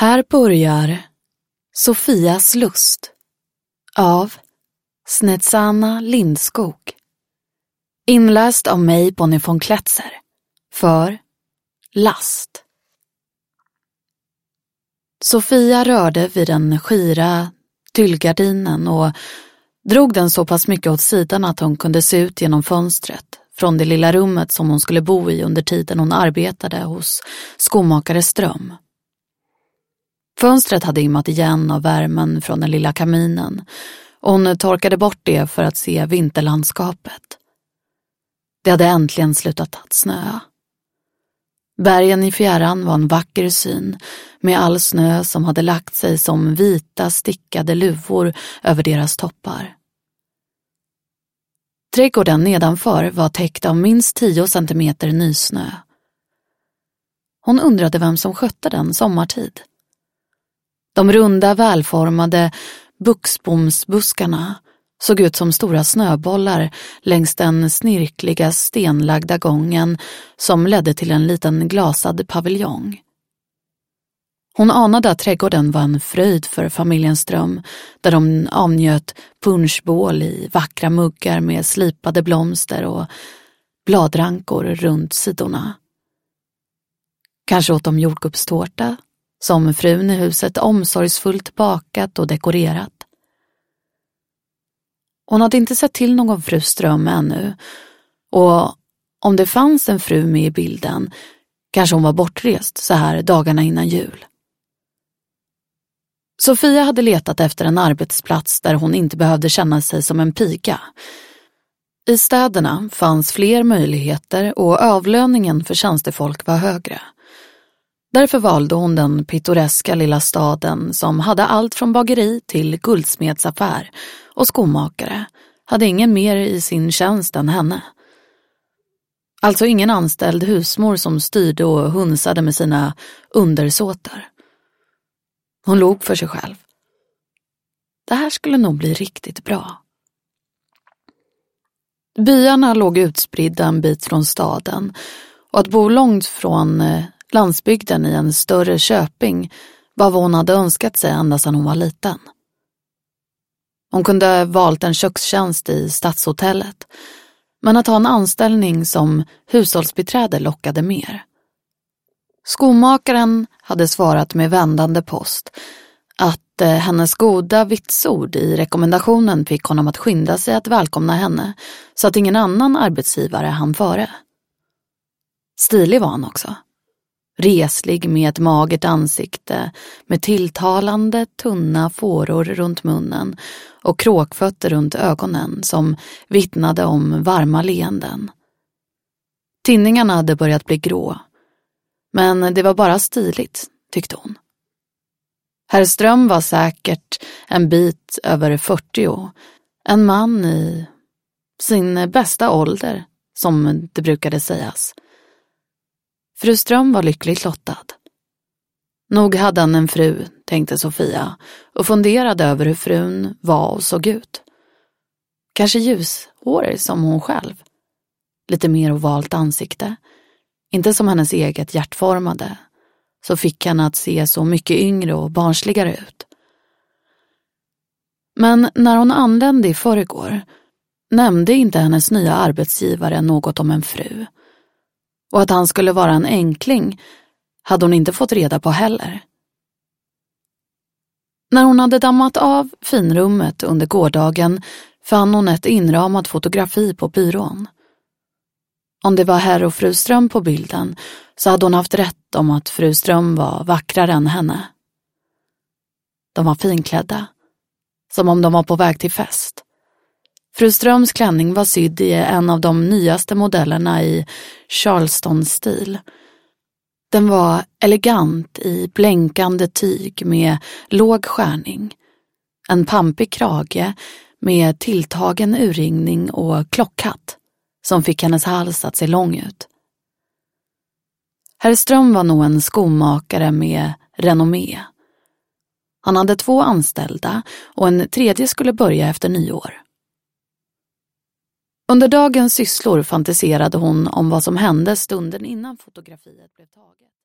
Här börjar Sofias lust av Snezana Lindskog. Inläst av mig, Bonnie von Kletzer, för Last. Sofia rörde vid den skira tyllgardinen och drog den så pass mycket åt sidan att hon kunde se ut genom fönstret från det lilla rummet som hon skulle bo i under tiden hon arbetade hos skomakare Ström. Fönstret hade immat igen av värmen från den lilla kaminen och hon torkade bort det för att se vinterlandskapet. Det hade äntligen slutat att snöa. Bergen i fjärran var en vacker syn med all snö som hade lagt sig som vita stickade luvor över deras toppar. Trädgården nedanför var täckt av minst 10 centimeter nysnö. Hon undrade vem som skötte den sommartid. De runda, välformade buxbomsbuskarna såg ut som stora snöbollar längs den snirkliga stenlagda gången som ledde till en liten glasad paviljong. Hon anade att trädgården var en fröjd för familjen Ström, där de avnjöt punschbål i vackra muggar med slipade blomster och bladrankor runt sidorna. Kanske åt de jordgubbstårta, som frun i huset omsorgsfullt bakat och dekorerat. Hon hade inte sett till någon fru Ström ännu, och om det fanns en fru med i bilden kanske hon var bortrest så här dagarna innan jul. Sofia hade letat efter en arbetsplats där hon inte behövde känna sig som en piga. I städerna fanns fler möjligheter och avlöningen för tjänstefolk var högre. Därför valde hon den pittoreska lilla staden som hade allt från bageri till guldsmedsaffär, och skomakare hade ingen mer i sin tjänst än henne. Alltså ingen anställd husmor som styrde och hunsade med sina undersåtar. Hon log för sig själv. Det här skulle nog bli riktigt bra. Byarna låg utspridda en bit från staden, och att bo långt från landsbygden i en större köping var vad hon hade önskat sig ända sedan hon var liten. Hon kunde valt en kökstjänst i stadshotellet, men att ha en anställning som hushållsbiträde lockade mer. Skomakaren hade svarat med vändande post att hennes goda vitsord i rekommendationen fick honom att skynda sig att välkomna henne så att ingen annan arbetsgivare hann före. Stilig var han också. Reslig med ett magert ansikte med tilltalande tunna fåror runt munnen och kråkfötter runt ögonen som vittnade om varma leenden. Tinningarna hade börjat bli grå, men det var bara stiligt, tyckte hon. Herr Ström var säkert en bit över 40, en man i sin bästa ålder, som det brukade sägas. Fru Ström var lyckligt lottad. Nog hade han en fru, tänkte Sofia, och funderade över hur frun var och såg ut. Kanske ljushårig som hon själv. Lite mer ovalt ansikte. Inte som hennes eget hjärtformade. Så fick henne att se så mycket yngre och barnsligare ut. Men när hon anlände i förrgår nämnde inte hennes nya arbetsgivare något om en fru. Och att han skulle vara en enkling hade hon inte fått reda på heller. När hon hade dammat av finrummet under gårdagen fann hon ett inramat fotografi på byrån. Om det var herr och fru Ström på bilden så hade hon haft rätt om att fru Ström var vackrare än henne. De var finklädda, som om de var på väg till fest. Fru Ströms klänning var sydd i en av de nyaste modellerna i Charleston-stil. Den var elegant i blänkande tyg med låg skärning, en pampig krage med tilltagen urringning och klockhatt som fick hennes hals att se lång ut. Herr Ström var nog en skomakare med renommé. Han hade 2 anställda och en tredje skulle börja efter nyår. Under dagens sysslor fantiserade hon om vad som hände stunden innan fotografiet blev taget.